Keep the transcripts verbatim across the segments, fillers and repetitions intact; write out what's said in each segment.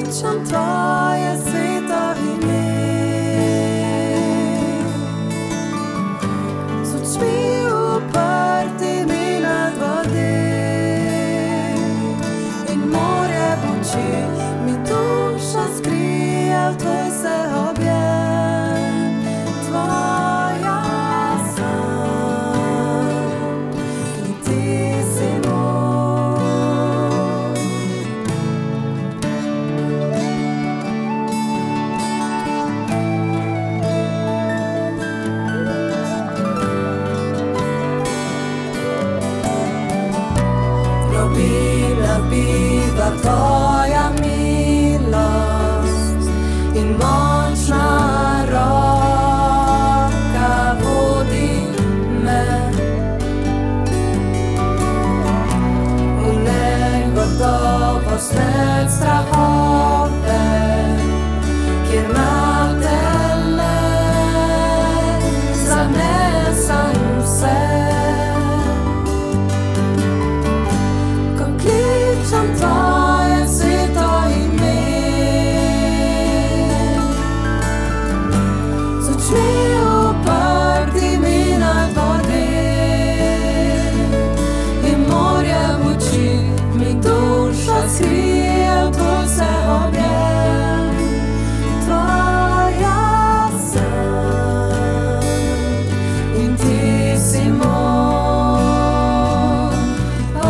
kličem tvoje sveto ime. Z očmi uprtimi nad vode in morje buči, mi duša skrije v tvoj seobjem. Tvoja sem in ti si moj. Globina biva tvoja milost in močna roka vodi me v negotovost med strahove, kjer na tele zanesem vse. Ko kličem tvoje sveto ime, z očmi uprtimi nad vode in morje buči, mi duša skrije v tvoj seobjem. Tvoja sem in ti si moj. Oh,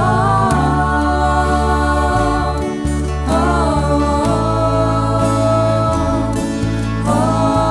oh, oh, oh.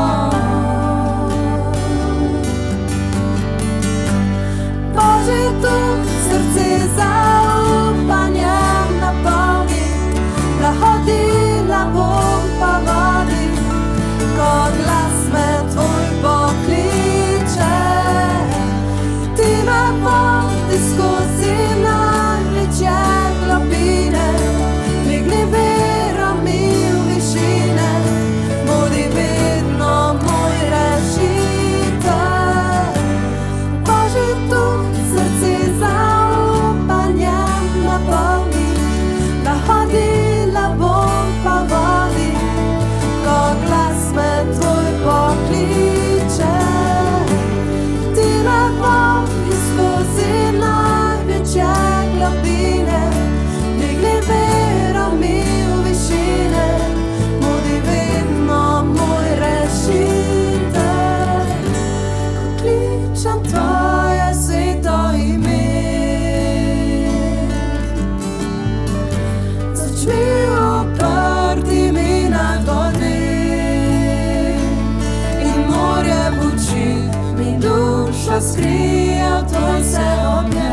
Božji duh srce zaupanjem napolni, lahodila bom po vodi, ko glas me tvoj pokliče. Ti me vodi skozi največje globine, dvigni vero mi v višine, bodi vedno moj rešitelj. Božji duh srce zaupanjem napolni, lahodila bom po vodi, ko glas me tvoj pokliče. Ti me vodi skozi največje globine, dvigni vero mi v višine, bodi vedno moj rešitelj. Ko kličem tvoje sveto ime, z očmi uprtimi nad vode in morje buči, mi duša skrije v tvoj seobjem.